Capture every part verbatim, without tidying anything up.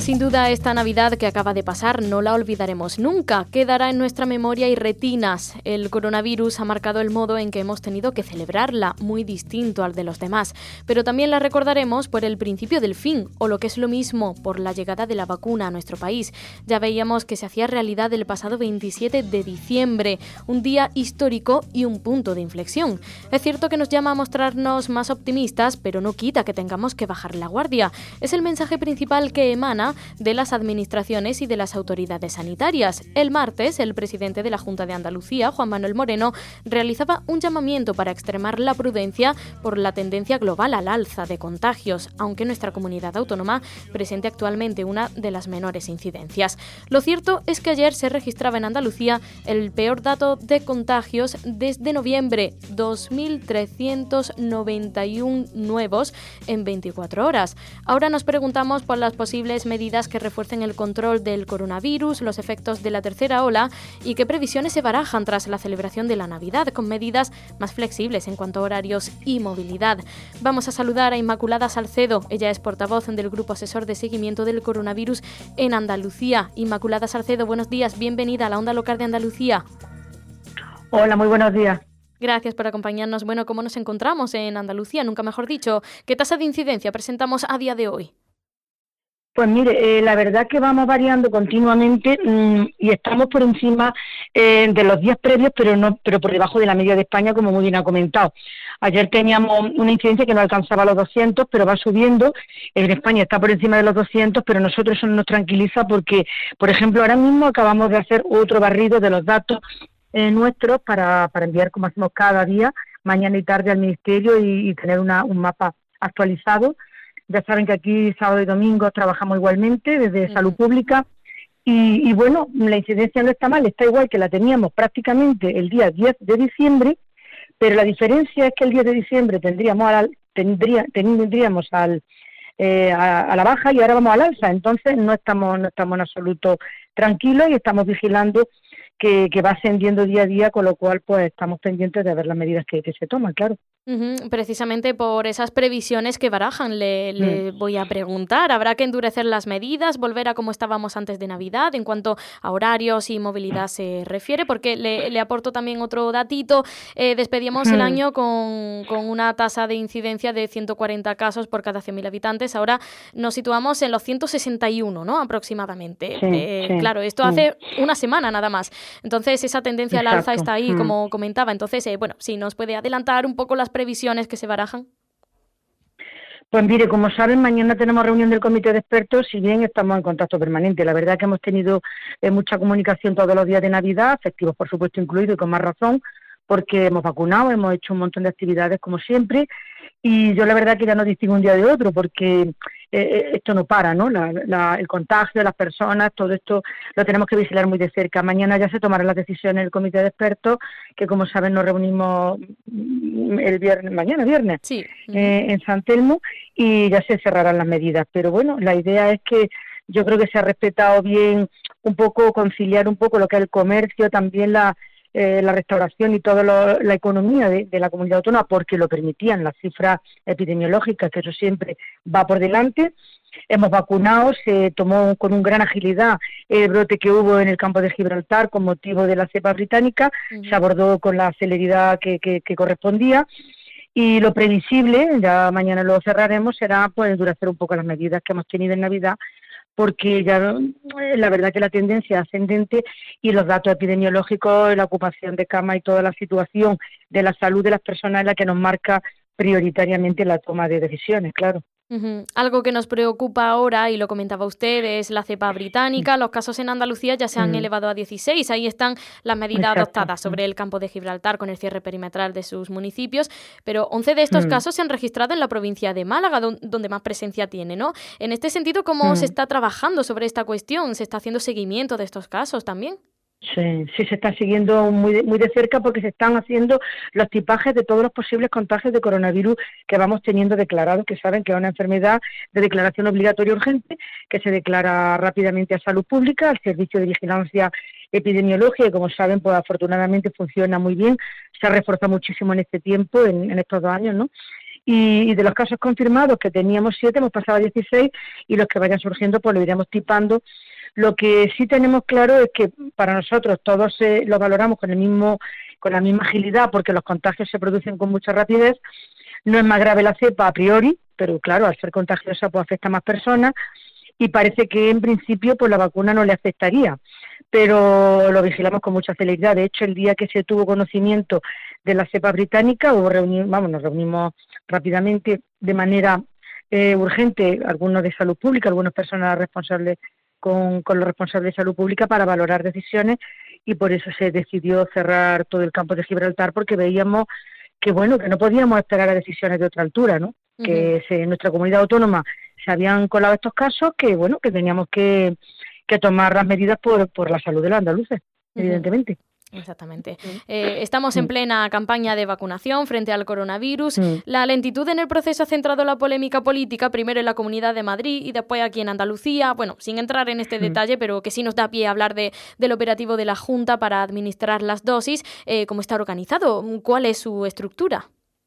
Sin duda, esta Navidad que acaba de pasar no la olvidaremos nunca. Quedará en nuestra memoria y retinas. El coronavirus ha marcado el modo en que hemos tenido que celebrarla, muy distinto al de los demás. Pero también la recordaremos por el principio del fin, o lo que es lo mismo, por la llegada de la vacuna a nuestro país. Ya veíamos que se hacía realidad el pasado veintisiete de diciembre, un día histórico y un punto de inflexión. Es cierto que nos llama a mostrarnos más optimistas, pero no quita que tengamos que bajar la guardia. Es el mensaje principal que emana de las administraciones y de las autoridades sanitarias. El martes, el presidente de la Junta de Andalucía, Juan Manuel Moreno, realizaba un llamamiento para extremar la prudencia por la tendencia global al alza de contagios, aunque nuestra comunidad autónoma presente actualmente una de las menores incidencias. Lo cierto es que ayer se registraba en Andalucía el peor dato de contagios desde noviembre, dos mil trescientos noventa y uno nuevos en veinticuatro horas. Ahora nos preguntamos por las posibles medidas que refuercen el control del coronavirus, los efectos de la tercera ola y qué previsiones se barajan tras la celebración de la Navidad, con medidas más flexibles en cuanto a horarios y movilidad. Vamos a saludar a Inmaculada Salcedo. Ella es portavoz del Grupo Asesor de Seguimiento del Coronavirus en Andalucía. Inmaculada Salcedo, buenos días. Bienvenida a la Onda Local de Andalucía. Hola, muy buenos días. Gracias por acompañarnos. Bueno, ¿cómo nos encontramos en Andalucía? Nunca mejor dicho. ¿Qué tasa de incidencia presentamos a día de hoy? Pues mire, eh, la verdad que vamos variando continuamente mmm, y estamos por encima eh, de los días previos, pero no, pero por debajo de la media de España, como muy bien ha comentado. Ayer teníamos una incidencia que no alcanzaba los doscientos, pero va subiendo. En España está por encima de los doscientos, pero nosotros eso nos tranquiliza porque, por ejemplo, ahora mismo acabamos de hacer otro barrido de los datos eh, nuestros para, para enviar, como hacemos cada día, mañana y tarde al Ministerio y, y tener una, un mapa actualizado. Ya saben que aquí sábado y domingo trabajamos igualmente desde uh-huh. Salud Pública y, y bueno, la incidencia no está mal, está igual que la teníamos prácticamente el día diez de diciembre, pero la diferencia es que el diez de diciembre tendríamos al, tendría, tendríamos al, eh, a, a la baja y ahora vamos al alza, entonces no estamos, no estamos en absoluto tranquilos y estamos vigilando que, que va ascendiendo día a día, con lo cual pues estamos pendientes de ver las medidas que, que se toman, claro. Uh-huh. Precisamente por esas previsiones que barajan le, le mm. voy a preguntar. ¿Habrá que endurecer las medidas, volver a como estábamos antes de Navidad en cuanto a horarios y movilidad se refiere? Porque le, le aporto también otro datito. Eh, despedíamos mm. el año con, con una tasa de incidencia de ciento cuarenta casos por cada cien mil habitantes. Ahora nos situamos en los ciento sesenta y uno, ¿no? Aproximadamente. Sí, eh, sí, claro, esto sí. hace una semana nada más. Entonces esa tendencia Exacto. al alza está ahí, mm. como comentaba. Entonces, eh, bueno, si nos puede adelantar un poco las previsiones que se barajan. Pues mire, como saben, mañana tenemos reunión del comité de expertos, si bien estamos en contacto permanente. La verdad que hemos tenido eh, mucha comunicación todos los días de Navidad, festivos por supuesto incluidos y con más razón, porque hemos vacunado, hemos hecho un montón de actividades como siempre y yo la verdad que ya no distingo un día de otro porque eh, esto no para, ¿no? La, la, el contagio de las personas, todo esto lo tenemos que vigilar muy de cerca. Mañana ya se tomarán las decisiones del comité de expertos, que como saben nos reunimos el viernes, mañana viernes, sí. eh, en San Telmo y ya se cerrarán las medidas. Pero bueno, la idea es que yo creo que se ha respetado bien un poco, conciliar un poco lo que es el comercio, también la Eh, la restauración y toda lo, la economía de, de la comunidad autónoma porque lo permitían las cifras epidemiológicas, que eso siempre va por delante. Hemos vacunado, se tomó con un gran agilidad el brote que hubo en el campo de Gibraltar con motivo de la cepa británica, uh-huh. se abordó con la celeridad que, que, que correspondía y lo previsible, ya mañana lo cerraremos, será pues endurecer un poco las medidas que hemos tenido en Navidad, porque ya la verdad que la tendencia es ascendente y los datos epidemiológicos, la ocupación de cama y toda la situación de la salud de las personas es la que nos marca prioritariamente la toma de decisiones, claro. Uh-huh. Algo que nos preocupa ahora, y lo comentaba usted, es la cepa británica. Los casos en Andalucía ya se han uh-huh. elevado a dieciséis. Ahí están las medidas Exacto. adoptadas sobre el campo de Gibraltar con el cierre perimetral de sus municipios. Pero once de estos uh-huh. casos se han registrado en la provincia de Málaga, don- donde más presencia tiene, ¿no? En este sentido, ¿cómo uh-huh. se está trabajando sobre esta cuestión? ¿Se está haciendo seguimiento de estos casos también? Sí, sí se está siguiendo muy de, muy de cerca porque se están haciendo los tipajes de todos los posibles contagios de coronavirus que vamos teniendo declarados, que saben que es una enfermedad de declaración obligatoria urgente, que se declara rápidamente a Salud Pública, al Servicio de Vigilancia Epidemiológica, y como saben, pues afortunadamente funciona muy bien, se ha reforzado muchísimo en este tiempo, en, en estos dos años, ¿no? y, y de los casos confirmados, que teníamos siete, hemos pasado a dieciséis, y los que vayan surgiendo pues lo iremos tipando. Lo que sí tenemos claro es que para nosotros todos eh, lo valoramos con el mismo, con la misma agilidad, porque los contagios se producen con mucha rapidez. No es más grave la cepa a priori, pero claro, al ser contagiosa pues afecta a más personas, y parece que en principio pues la vacuna no le afectaría, pero lo vigilamos con mucha celeridad. De hecho, el día que se tuvo conocimiento de la cepa británica, hubo reuni- vamos, nos reunimos rápidamente de manera eh, urgente, algunos de salud pública, algunas personas responsables con, con los responsables de salud pública para valorar decisiones, y por eso se decidió cerrar todo el campo de Gibraltar, porque veíamos que bueno, que no podíamos esperar a decisiones de otra altura, ¿no? Uh-huh. Que se, en nuestra comunidad autónoma se habían colado estos casos, que bueno, que teníamos que, que tomar las medidas por, por la salud de los andaluces, uh-huh. evidentemente. Exactamente. Eh, estamos en plena campaña de vacunación frente al coronavirus. Mm. La lentitud en el proceso ha centrado la polémica política, primero en la Comunidad de Madrid y después aquí en Andalucía. Bueno, sin entrar en este mm. detalle, pero que sí nos da pie a hablar de, del operativo de la Junta para administrar las dosis. Eh, ¿Cómo está organizado? ¿Cuál es su estructura?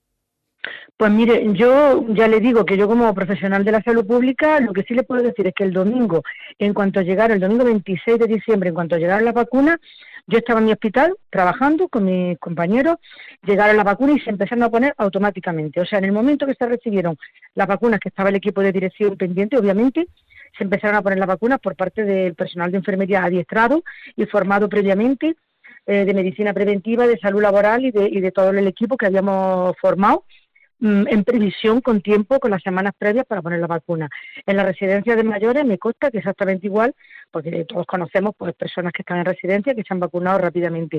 Pues mire, yo ya le digo que yo como profesional de la salud pública, lo que sí le puedo decir es que el domingo, en cuanto llegara, el domingo veintiséis de diciembre, en cuanto llegaron las vacunas, yo estaba en mi hospital trabajando con mis compañeros, llegaron las vacunas y se empezaron a poner automáticamente. O sea, en el momento que se recibieron las vacunas, que estaba el equipo de dirección pendiente, obviamente, se empezaron a poner las vacunas por parte del personal de enfermería adiestrado y formado previamente, eh, de medicina preventiva, de salud laboral y de, y de todo el equipo que habíamos formado en previsión con tiempo, con las semanas previas para poner la vacuna. En la residencia de mayores me consta que exactamente igual, porque todos conocemos pues personas que están en residencia que se han vacunado rápidamente.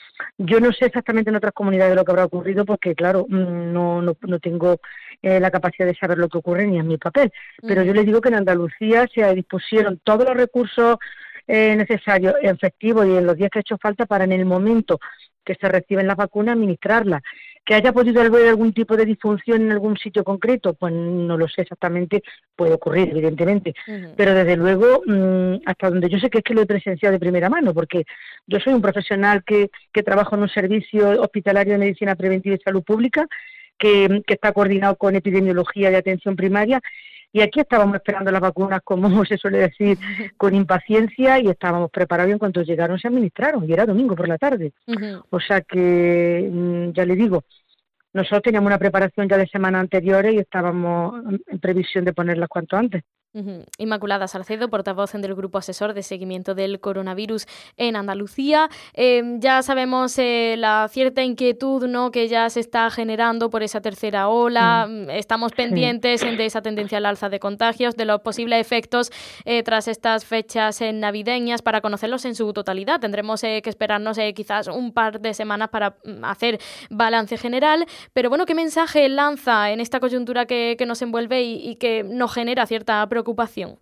Yo no sé exactamente en otras comunidades lo que habrá ocurrido, porque claro, no no, no tengo eh, la capacidad de saber lo que ocurre ni en mi papel, pero uh-huh. yo les digo que en Andalucía se dispusieron todos los recursos eh, necesarios, efectivos y en los días que ha hecho falta para en el momento que se reciben las vacunas administrarlas. ¿Que haya podido haber algún tipo de disfunción en algún sitio concreto? Pues no lo sé exactamente, puede ocurrir, evidentemente. Uh-huh. Pero desde luego, mmm, hasta donde yo sé que es que lo he presenciado de primera mano, porque yo soy un profesional que, que trabajo en un servicio hospitalario de medicina preventiva y salud pública, que, que está coordinado con epidemiología de atención primaria, y aquí estábamos esperando las vacunas, como se suele decir, con impaciencia, y estábamos preparados y en cuanto llegaron se administraron, y era domingo por la tarde. Uh-huh. O sea que, ya le digo, nosotros teníamos una preparación ya de semanas anteriores y estábamos en previsión de ponerlas cuanto antes. Uh-huh. Inmaculada Salcedo, portavoz del Grupo Asesor de Seguimiento del Coronavirus en Andalucía. Eh, ya sabemos eh, la cierta inquietud, ¿no?, que ya se está generando por esa tercera ola. Mm. Estamos pendientes sí. de esa tendencia al alza de contagios, de los posibles efectos eh, tras estas fechas eh, navideñas. Para conocerlos en su totalidad tendremos eh, que esperarnos eh, quizás un par de semanas para mm, hacer balance general. Pero bueno, ¿qué mensaje lanza en esta coyuntura que, que nos envuelve y, y que nos genera cierta preocupación? Preocupación.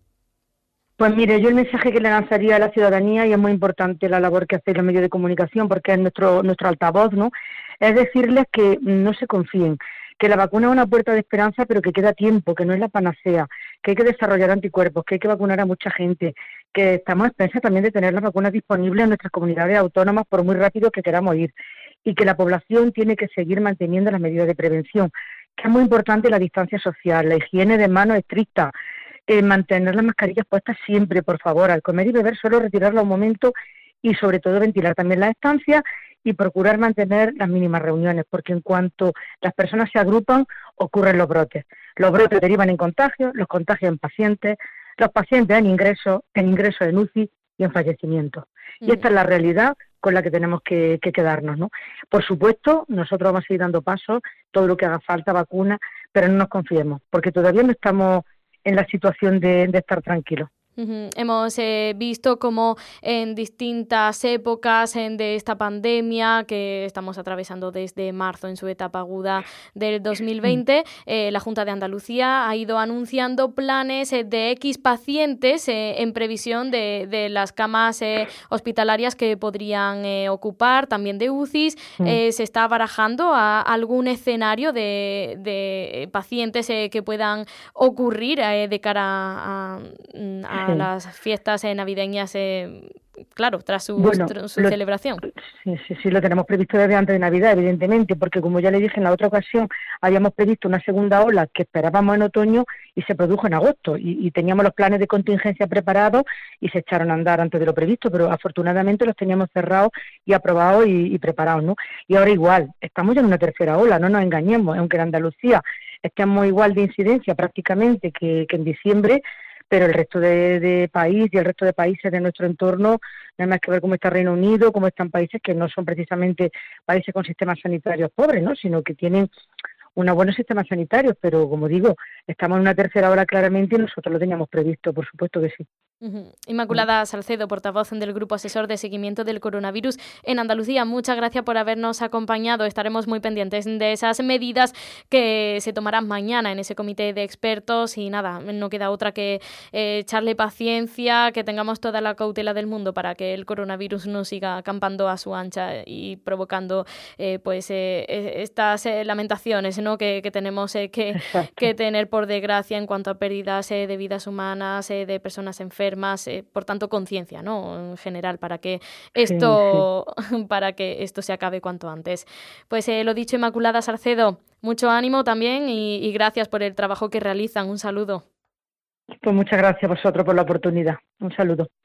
Pues mire, yo el mensaje que le lanzaría a la ciudadanía, y es muy importante la labor que hacen los medios de comunicación porque es nuestro nuestro altavoz, ¿no?, es decirles que no se confíen, que la vacuna es una puerta de esperanza, pero que queda tiempo, que no es la panacea, que hay que desarrollar anticuerpos, que hay que vacunar a mucha gente, que estamos a expensas también de tener las vacunas disponibles en nuestras comunidades autónomas por muy rápido que queramos ir, y que la población tiene que seguir manteniendo las medidas de prevención, que es muy importante la distancia social, la higiene de manos estricta, Eh, mantener las mascarillas puestas siempre, por favor, al comer y beber solo retirarla un momento, y sobre todo ventilar también las estancias y procurar mantener las mínimas reuniones, porque en cuanto las personas se agrupan ocurren los brotes. Los brotes derivan en contagios, los contagios en pacientes, los pacientes en ingresos, en ingresos en U C I y en fallecimientos. Mm. Y esta es la realidad con la que tenemos que, que quedarnos, ¿no? Por supuesto, nosotros vamos a seguir dando pasos, todo lo que haga falta, vacuna, pero no nos confiemos, porque todavía no estamos en la situación de, de estar tranquilos. Uh-huh. Hemos eh, visto cómo en distintas épocas en, de esta pandemia que estamos atravesando desde marzo en su etapa aguda del dos mil veinte, eh, la Junta de Andalucía ha ido anunciando planes eh, de X pacientes eh, en previsión de, de las camas eh, hospitalarias que podrían eh, ocupar, también de U C Is. Uh-huh. Eh, ¿Se está barajando a, a algún escenario de, de pacientes eh, que puedan ocurrir eh, de cara a, a, a las fiestas eh, navideñas eh, claro, tras su, Bueno, su lo, celebración. sí, sí, sí, lo tenemos previsto desde antes de Navidad, evidentemente, porque como ya le dije en la otra ocasión, habíamos previsto una segunda ola que esperábamos en otoño y se produjo en agosto, y, y teníamos los planes de contingencia preparados y se echaron a andar antes de lo previsto, pero afortunadamente los teníamos cerrados y aprobados y, y preparados, ¿no? Y ahora igual, estamos ya en una tercera ola, no nos engañemos, aunque en Andalucía estemos igual de incidencia prácticamente que, que en diciembre, pero el resto de, de país y el resto de países de nuestro entorno, nada más que ver cómo está Reino Unido, cómo están países que no son precisamente países con sistemas sanitarios pobres, ¿no? Sino que tienen unos buenos sistemas sanitarios, pero como digo, estamos en una tercera ola claramente y nosotros lo teníamos previsto, por supuesto que sí. Uh-huh. Inmaculada Salcedo, portavoz del Grupo Asesor de Seguimiento del Coronavirus en Andalucía, muchas gracias por habernos acompañado. Estaremos muy pendientes de esas medidas que se tomarán mañana en ese comité de expertos y nada, no queda otra que eh, echarle paciencia, que tengamos toda la cautela del mundo para que el coronavirus no siga acampando a su ancha y provocando eh, pues eh, estas eh, lamentaciones, ¿no? que, que tenemos eh, que, que tener por desgracia en cuanto a pérdidas eh, de vidas humanas, eh, de personas enfermas. Más, eh, por tanto, conciencia, ¿no? En general, para que esto, sí, sí. para que esto se acabe cuanto antes. Pues eh, lo dicho, Inmaculada Salcedo, mucho ánimo también y, y gracias por el trabajo que realizan. Un saludo. Pues muchas gracias a vosotros por la oportunidad. Un saludo.